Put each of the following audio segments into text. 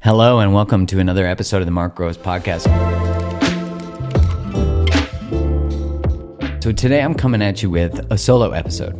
Hello and welcome to another episode of the Mark Groves Podcast. So today I'm coming at you with a solo episode,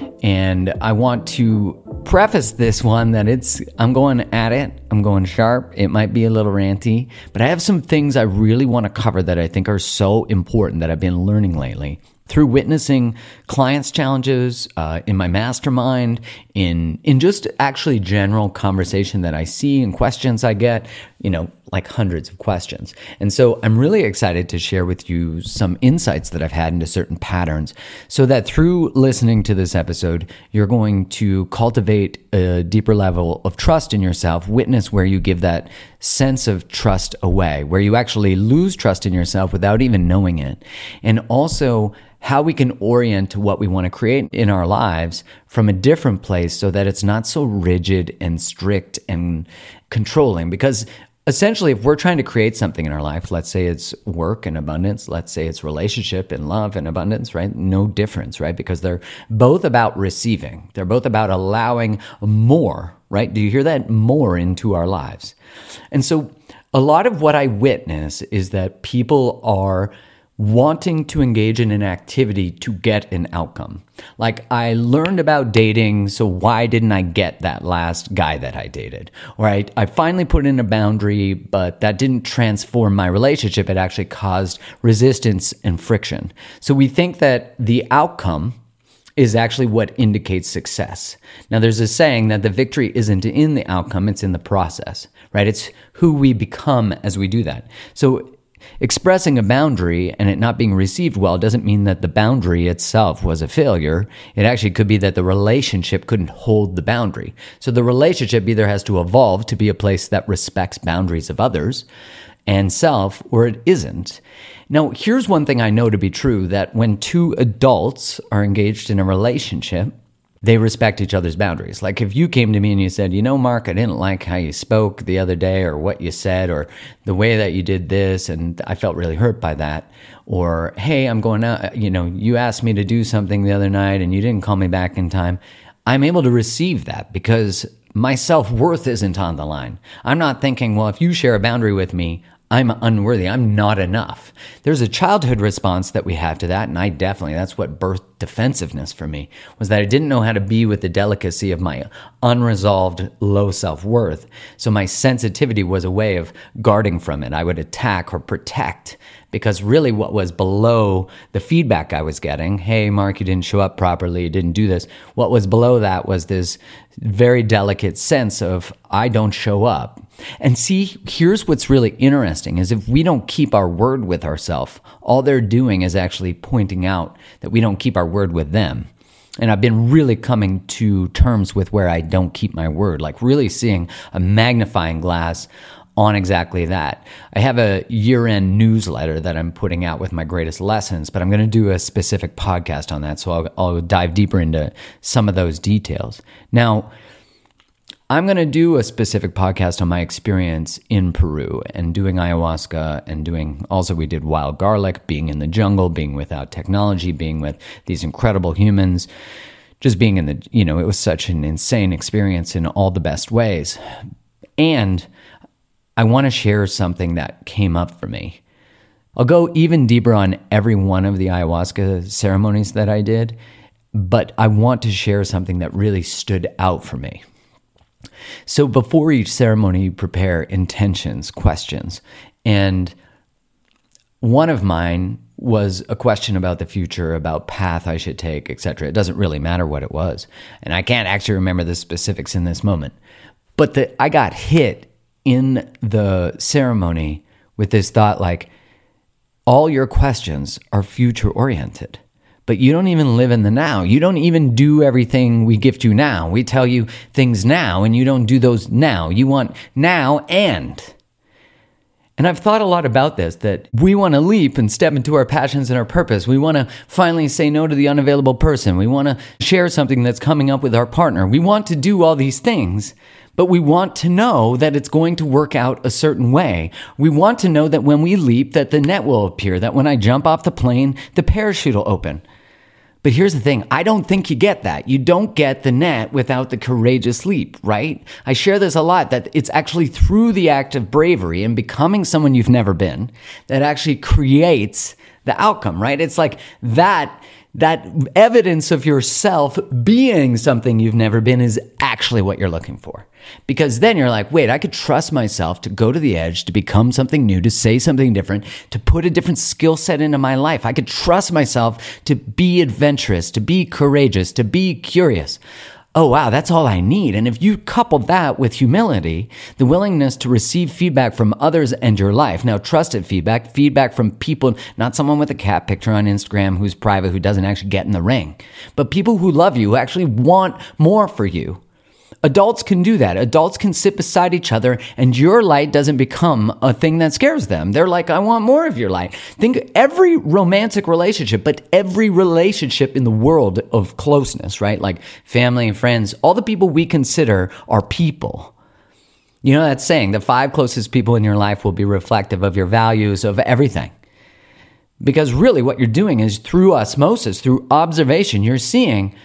and I want to preface this one that I'm going at it, I'm going sharp, it might be a little ranty, but I have some things I really want to cover that I think are so important that I've been learning lately through witnessing clients' challenges, in my mastermind, in just actually general conversation that I see and questions I get, like hundreds of questions. And so I'm really excited to share with you some insights that I've had into certain patterns so that through listening to this episode, you're going to cultivate a deeper level of trust in yourself, witness where you give that sense of trust away, where you actually lose trust in yourself without even knowing it. And also how we can orient what we want to create in our lives from a different place so that it's not so rigid and strict and controlling. Because essentially, if we're trying to create something in our life, let's say it's work and abundance, let's say it's relationship and love and abundance, right? No difference, right? Because they're both about receiving. They're both about allowing more, right? Do you hear that? More into our lives. And so a lot of what I witness is that people are wanting to engage in an activity to get an outcome. Like, I learned about dating, so why didn't I get that last guy that I dated? Or I finally put in a boundary, but that didn't transform my relationship. It actually caused resistance and friction. So we think that the outcome is actually what indicates success. Now, there's a saying that the victory isn't in the outcome, it's in the process, right? It's who we become as we do that. So expressing a boundary and it not being received well doesn't mean that the boundary itself was a failure. It actually could be that the relationship couldn't hold the boundary. So the relationship either has to evolve to be a place that respects boundaries of others and self, or it isn't. Now, here's one thing I know to be true, that when two adults are engaged in a relationship, they respect each other's boundaries. Like if you came to me and you said, Mark, I didn't like how you spoke the other day, or what you said, or the way that you did this, and I felt really hurt by that. Or, hey, I'm going out, you asked me to do something the other night and you didn't call me back in time. I'm able to receive that because my self-worth isn't on the line. I'm not thinking, well, if you share a boundary with me, I'm unworthy. I'm not enough. There's a childhood response that we have to that, and that's what birthed defensiveness for me, was that I didn't know how to be with the delicacy of my unresolved low self-worth. So my sensitivity was a way of guarding from it. I would attack or protect, because really what was below the feedback I was getting, hey, Mark, you didn't show up properly, you didn't do this. What was below that was this very delicate sense of, I don't show up. And see, here's what's really interesting is if we don't keep our word with ourselves, all they're doing is actually pointing out that we don't keep our word with them. And I've been really coming to terms with where I don't keep my word, like really seeing a magnifying glass on exactly that. I have a year-end newsletter that I'm putting out with my greatest lessons, but I'm going to do a specific podcast on that, so I'll dive deeper into some of those details. Now, I'm going to do a specific podcast on my experience in Peru and doing ayahuasca and we did wild garlic, being in the jungle, being without technology, being with these incredible humans, just being in it was such an insane experience in all the best ways. And I want to share something that came up for me. I'll go even deeper on every one of the ayahuasca ceremonies that I did, but I want to share something that really stood out for me. So before each ceremony, you prepare intentions, questions. And one of mine was a question about the future, about path I should take, etc. It doesn't really matter what it was. And I can't actually remember the specifics in this moment. But I got hit in the ceremony with this thought like, all your questions are future-oriented. But you don't even live in the now. You don't even do everything we gift you now. We tell you things now, and you don't do those now. You want now and. And I've thought a lot about this, that we want to leap and step into our passions and our purpose. We want to finally say no to the unavailable person. We want to share something that's coming up with our partner. We want to do all these things, but we want to know that it's going to work out a certain way. We want to know that when we leap, that the net will appear, that when I jump off the plane, the parachute will open. But here's the thing. I don't think you get that. You don't get the net without the courageous leap, right? I share this a lot, that it's actually through the act of bravery and becoming someone you've never been that actually creates the outcome, right? It's like that evidence of yourself being something you've never been is actually what you're looking for. Because then you're like, wait, I could trust myself to go to the edge, to become something new, to say something different, to put a different skill set into my life. I could trust myself to be adventurous, to be courageous, to be curious. Oh, wow, that's all I need. And if you couple that with humility, the willingness to receive feedback from others and your life, now trusted feedback from people, not someone with a cat picture on Instagram who's private, who doesn't actually get in the ring, but people who love you, who actually want more for you. Adults can do that. Adults can sit beside each other and your light doesn't become a thing that scares them. They're like, I want more of your light. Think every romantic relationship, but every relationship in the world of closeness, right? Like family and friends, all the people we consider are people. You know that saying, the 5 closest people in your life will be reflective of your values, of everything. Because really what you're doing is through osmosis, through observation, you're seeing,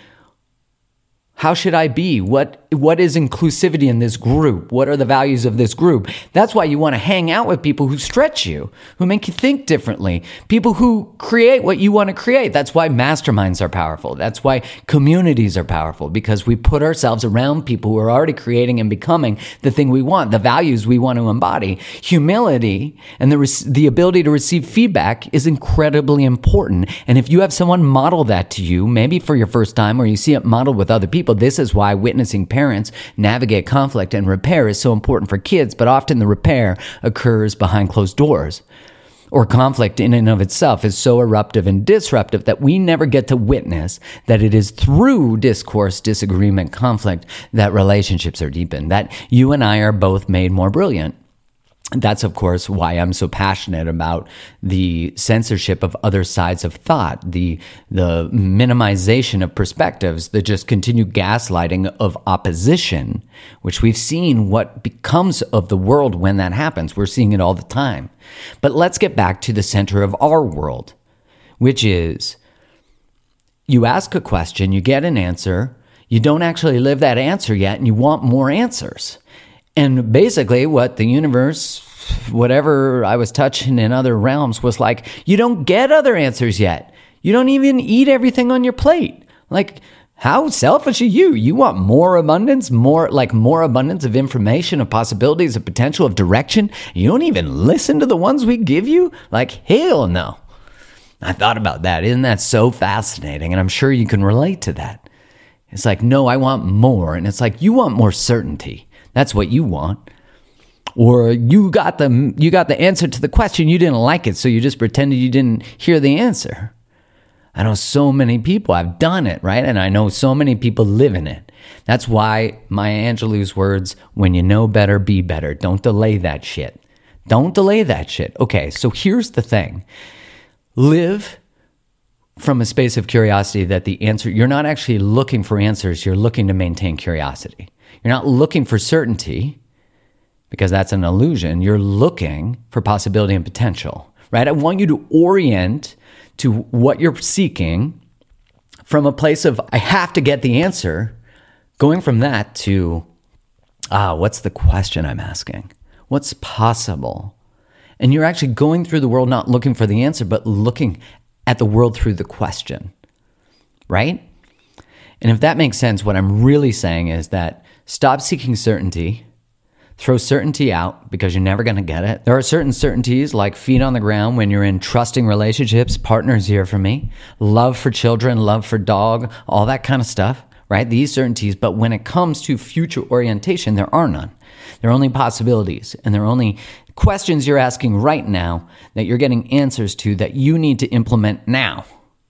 how should I be? What is inclusivity in this group? What are the values of this group? That's why you want to hang out with people who stretch you, who make you think differently, people who create what you want to create. That's why masterminds are powerful. That's why communities are powerful, because we put ourselves around people who are already creating and becoming the thing we want, the values we want to embody. Humility and the ability to receive feedback is incredibly important. And if you have someone model that to you, maybe for your first time, or you see it modeled with other people, this is why witnessing parents navigate conflict and repair is so important for kids, but often the repair occurs behind closed doors. Or conflict in and of itself is so eruptive and disruptive that we never get to witness that it is through discourse, disagreement, conflict that relationships are deepened, that you and I are both made more brilliant. That's, of course, why I'm so passionate about the censorship of other sides of thought, the minimization of perspectives, the just continued gaslighting of opposition, which we've seen what becomes of the world when that happens. We're seeing it all the time. But let's get back to the center of our world, which is you ask a question, you get an answer, you don't actually live that answer yet, and you want more answers. And basically what the universe, whatever I was touching in other realms, was like, you don't get other answers yet. You don't even eat everything on your plate. Like, how selfish are you? You want more abundance, more abundance of information, of possibilities, of potential, of direction. You don't even listen to the ones we give you? Like, hell no. I thought about that. Isn't that so fascinating? And I'm sure you can relate to that. It's like, no, I want more. And it's like, you want more certainty. That's what you want. Or you got the answer to the question, you didn't like it, so you just pretended you didn't hear the answer. I know so many people have done it, right? And I know so many people live in it. That's why Maya Angelou's words, when you know better, be better. Don't delay that shit. Don't delay that shit. Okay, so here's the thing. Live from a space of curiosity that the answer, you're not actually looking for answers, you're looking to maintain curiosity. You're not looking for certainty, because that's an illusion. You're looking for possibility and potential, right? I want you to orient to what you're seeking from a place of, I have to get the answer, going from that to, what's the question I'm asking? What's possible? And you're actually going through the world not looking for the answer, but looking at the world through the question, right? And if that makes sense, what I'm really saying is that stop seeking certainty, throw certainty out because you're never going to get it. There are certain certainties like feet on the ground when you're in trusting relationships, partners here for me, love for children, love for dog, all that kind of stuff, right? These certainties, but when it comes to future orientation, there are none. There are only possibilities, and there are only questions you're asking right now that you're getting answers to that you need to implement now.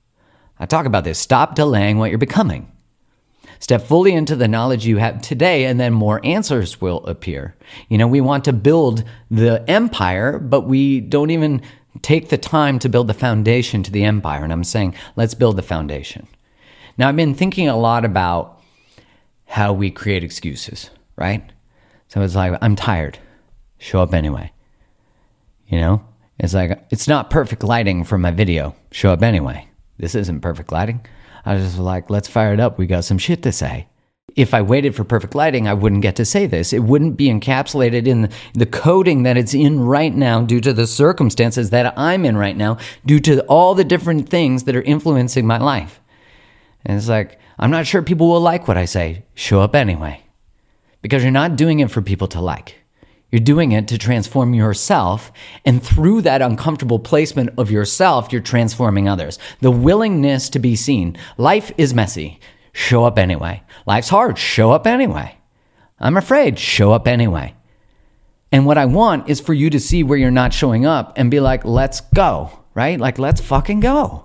I talk about this. Stop delaying what you're becoming. Step fully into the knowledge you have today, and then more answers will appear. You know, we want to build the empire, but we don't even take the time to build the foundation to the empire. And I'm saying, let's build the foundation. Now, I've been thinking a lot about how we create excuses, right? So it's like, I'm tired. Show up anyway. You know, it's like, it's not perfect lighting for my video. Show up anyway. This isn't perfect lighting. I was just like, let's fire it up. We got some shit to say. If I waited for perfect lighting, I wouldn't get to say this. It wouldn't be encapsulated in the coding that it's in right now due to the circumstances that I'm in right now, due to all the different things that are influencing my life. And it's like, I'm not sure people will like what I say. Show up anyway. Because you're not doing it for people to like. You're doing it to transform yourself, and through that uncomfortable placement of yourself, you're transforming others. The willingness to be seen. Life is messy. Show up anyway. Life's hard. Show up anyway. I'm afraid. Show up anyway. And what I want is for you to see where you're not showing up and be like, let's go, right? Like, let's fucking go.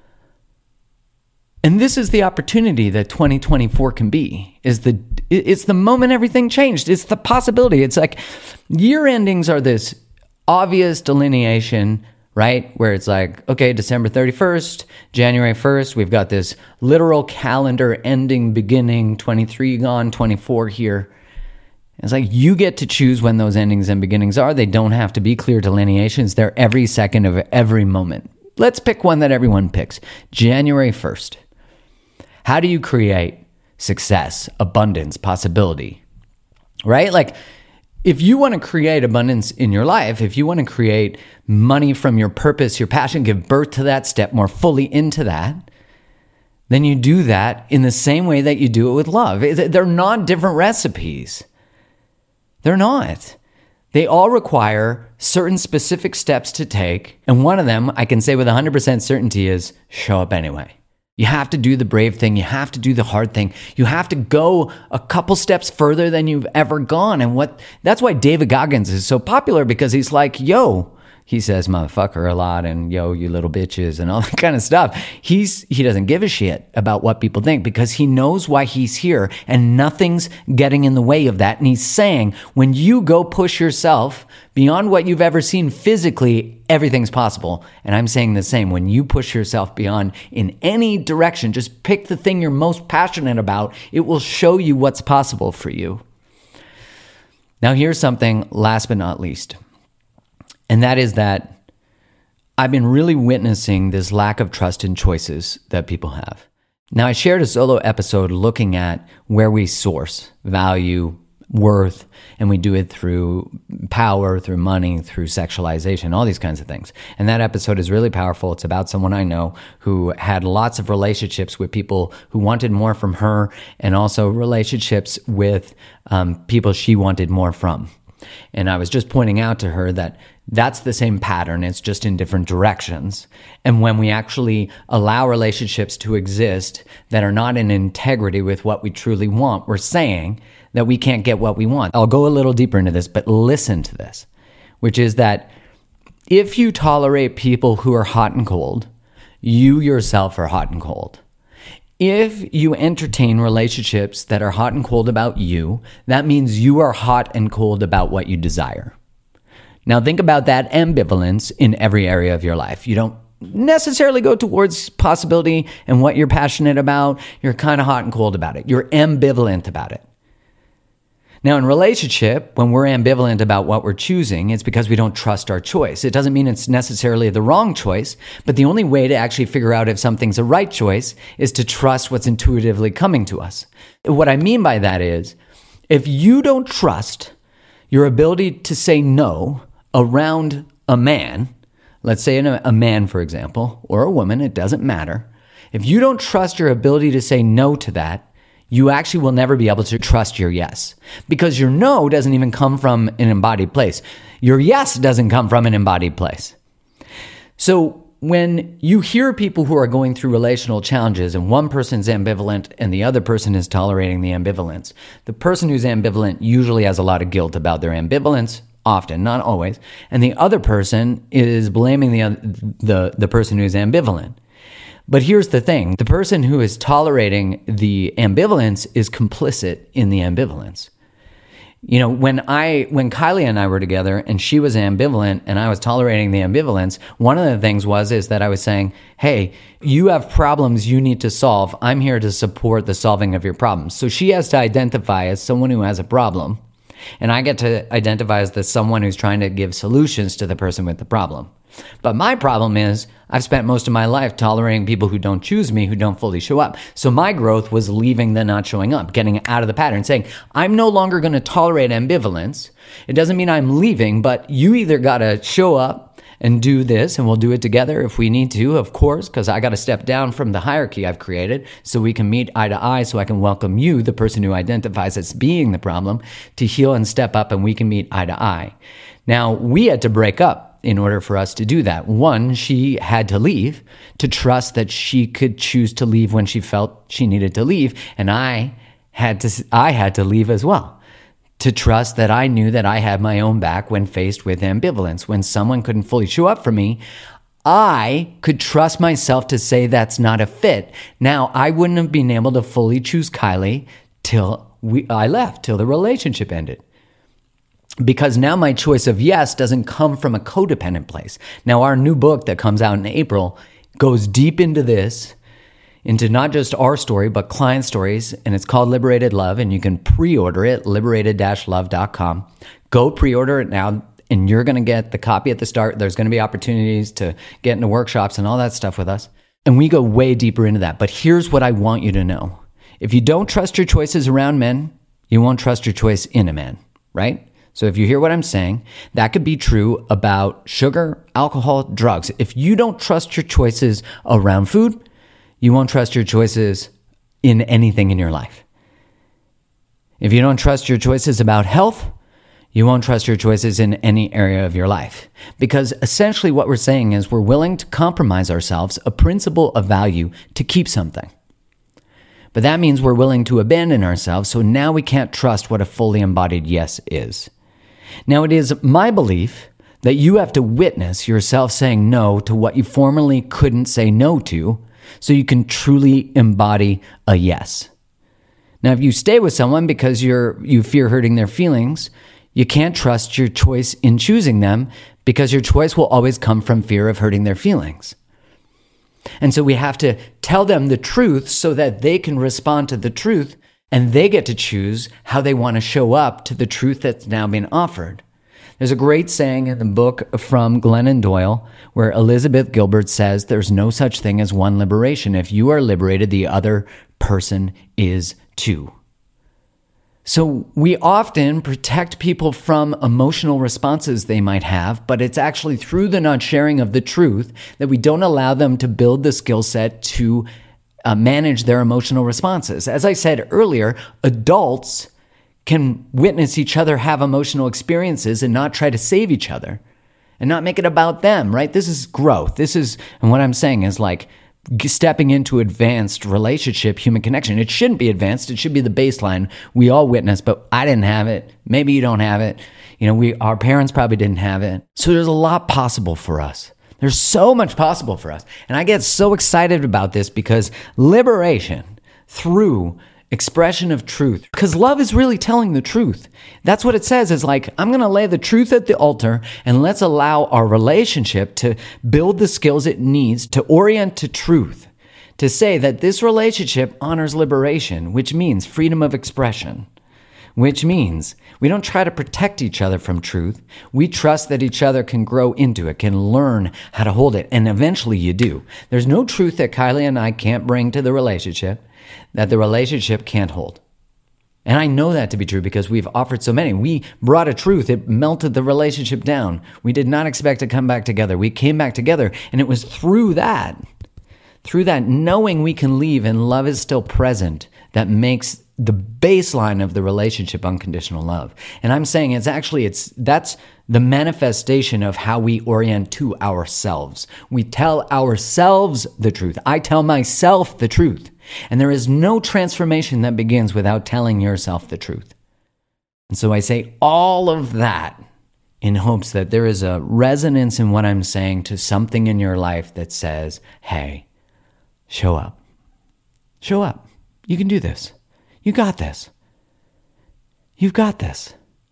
And this is the opportunity that 2024 can be, it's the moment everything changed. It's the possibility. It's like year endings are this obvious delineation, right? Where it's like, okay, December 31st, January 1st, we've got this literal calendar ending, beginning, 23 gone, 24 here. It's like you get to choose when those endings and beginnings are. They don't have to be clear delineations. They're every second of every moment. Let's pick one that everyone picks. January 1st. How do you create success, abundance, possibility, right? Like if you want to create abundance in your life, if you want to create money from your purpose, your passion, give birth to that, step more fully into that, then you do that in the same way that you do it with love. They're not different recipes. They're not. They all require certain specific steps to take. And one of them, I can say with 100% certainty, is show up anyway. You have to do the brave thing. You have to do the hard thing. You have to go a couple steps further than you've ever gone. And that's why David Goggins is so popular, because he's like, yo, he says motherfucker a lot and yo, you little bitches and all that kind of stuff. He doesn't give a shit about what people think because he knows why he's here and nothing's getting in the way of that. And he's saying, when you go push yourself beyond what you've ever seen physically, everything's possible. And I'm saying the same. When you push yourself beyond in any direction, just pick the thing you're most passionate about. It will show you what's possible for you. Now, here's something last but not least. And that is that I've been really witnessing this lack of trust in choices that people have. Now, I shared a solo episode looking at where we source value, worth, and we do it through power, through money, through sexualization, all these kinds of things. And that episode is really powerful. It's about someone I know who had lots of relationships with people who wanted more from her, and also relationships with people she wanted more from. And I was just pointing out to her that that's the same pattern. It's just in different directions. And when we actually allow relationships to exist that are not in integrity with what we truly want, we're saying that we can't get what we want. I'll go a little deeper into this, but listen to this, which is that if you tolerate people who are hot and cold, you yourself are hot and cold. If you entertain relationships that are hot and cold about you, that means you are hot and cold about what you desire. Now think about that ambivalence in every area of your life. You don't necessarily go towards possibility and what you're passionate about. You're kind of hot and cold about it. You're ambivalent about it. Now, in relationship, when we're ambivalent about what we're choosing, it's because we don't trust our choice. It doesn't mean it's necessarily the wrong choice, but the only way to actually figure out if something's a right choice is to trust what's intuitively coming to us. What I mean by that is, if you don't trust your ability to say no around a man, let's say a man, for example, or a woman, it doesn't matter. If you don't trust your ability to say no to that, you actually will never be able to trust your yes, because your no doesn't even come from an embodied place. Your yes doesn't come from an embodied place. So when you hear people who are going through relational challenges and one person's ambivalent and the other person is tolerating the ambivalence, the person who's ambivalent usually has a lot of guilt about their ambivalence, often, not always, and the other person is blaming the person who's ambivalent. But here's the thing. The person who is tolerating the ambivalence is complicit in the ambivalence. You know, when Kylie and I were together and she was ambivalent and I was tolerating the ambivalence, one of the things is that I was saying, hey, you have problems you need to solve. I'm here to support the solving of your problems. So she has to identify as someone who has a problem. And I get to identify as the someone who's trying to give solutions to the person with the problem. But my problem is I've spent most of my life tolerating people who don't choose me, who don't fully show up. So my growth was leaving the not showing up, getting out of the pattern, saying, I'm no longer going to tolerate ambivalence. It doesn't mean I'm leaving, but you either got to show up and do this, and we'll do it together if we need to, of course, because I got to step down from the hierarchy I've created so we can meet eye to eye, so I can welcome you, the person who identifies as being the problem, to heal and step up, and we can meet eye to eye. Now, we had to break up in order for us to do that. One, she had to leave to trust that she could choose to leave when she felt she needed to leave. And I had to leave as well, to trust that I knew that I had my own back when faced with ambivalence. When someone couldn't fully show up for me, I could trust myself to say that's not a fit. Now, I wouldn't have been able to fully choose Kylie till I left, till the relationship ended. Because now my choice of yes doesn't come from a codependent place. Now, our new book that comes out in April goes deep into this, into not just our story, but client stories, and it's called Liberated Love, and you can pre-order it, liberated-love.com. Go pre-order it now, and you're going to get the copy at the start. There's going to be opportunities to get into workshops and all that stuff with us. And we go way deeper into that. But here's what I want you to know. If you don't trust your choices around men, you won't trust your choice in a man, right? So if you hear what I'm saying, that could be true about sugar, alcohol, drugs. If you don't trust your choices around food, you won't trust your choices in anything in your life. If you don't trust your choices about health, you won't trust your choices in any area of your life. Because essentially what we're saying is we're willing to compromise ourselves, a principle of value, to keep something. But that means we're willing to abandon ourselves, so now we can't trust what a fully embodied yes is. Now, it is my belief that you have to witness yourself saying no to what you formerly couldn't say no to, so you can truly embody a yes. Now, if you stay with someone because you fear hurting their feelings, you can't trust your choice in choosing them because your choice will always come from fear of hurting their feelings. And so we have to tell them the truth so that they can respond to the truth, and they get to choose how they want to show up to the truth that's now been offered. There's a great saying in the book from Glennon Doyle where Elizabeth Gilbert says there's no such thing as one liberation. If you are liberated, the other person is too. So we often protect people from emotional responses they might have, but it's actually through the not sharing of the truth that we don't allow them to build the skill set to manage their emotional responses. As I said earlier, adults can witness each other have emotional experiences and not try to save each other and not make it about them, right? This is growth. And what I'm saying is like stepping into advanced relationship, human connection. It shouldn't be advanced. It should be the baseline we all witness, but I didn't have it. Maybe you don't have it. Our parents probably didn't have it. So there's a lot possible for us. There's so much possible for us. And I get so excited about this because liberation through expression of truth, because love is really telling the truth. That's what it says, is like, I'm going to lay the truth at the altar and let's allow our relationship to build the skills it needs to orient to truth, to say that this relationship honors liberation, which means freedom of expression, which means we don't try to protect each other from truth. We trust that each other can grow into it, can learn how to hold it, and eventually you do. There's no truth that Kylie and I can't bring to the relationship that the relationship can't hold. And I know that to be true because we've offered so many. We brought a truth. It melted the relationship down. We did not expect to come back together. We came back together, and it was through that knowing we can leave and love is still present, that makes the baseline of the relationship unconditional love. And I'm saying that's the manifestation of how we orient to ourselves. We tell ourselves the truth. I tell myself the truth. And there is no transformation that begins without telling yourself the truth. And so I say all of that in hopes that there is a resonance in what I'm saying to something in your life that says, hey, show up. Show up. You can do this. You got this. You've got this.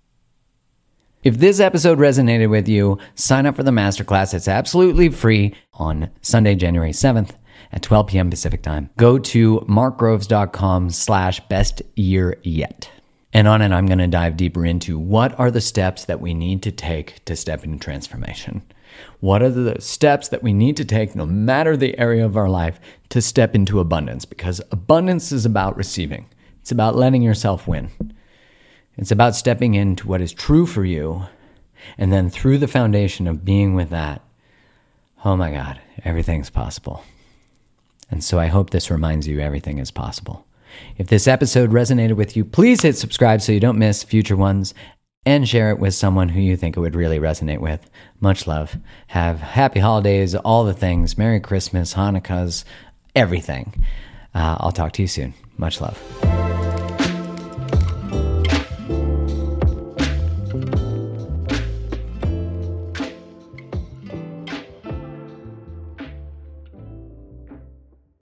If this episode resonated with you, sign up for the masterclass. It's absolutely free on Sunday, January 7th at 12 p.m. Pacific time. Go to markgroves.com/bestyearyet. And on it, I'm going to dive deeper into what are the steps that we need to take to step into transformation. What are the steps that we need to take, no matter the area of our life, to step into abundance? Because abundance is about receiving. It's about letting yourself win. It's about stepping into what is true for you. And then through the foundation of being with that, oh my God, everything's possible. And so I hope this reminds you everything is possible. If this episode resonated with you, please hit subscribe so you don't miss future ones, and share it with someone who you think it would really resonate with. Much love. Have happy holidays, all the things. Merry Christmas, Hanukkahs, everything. I'll talk to you soon. Much love.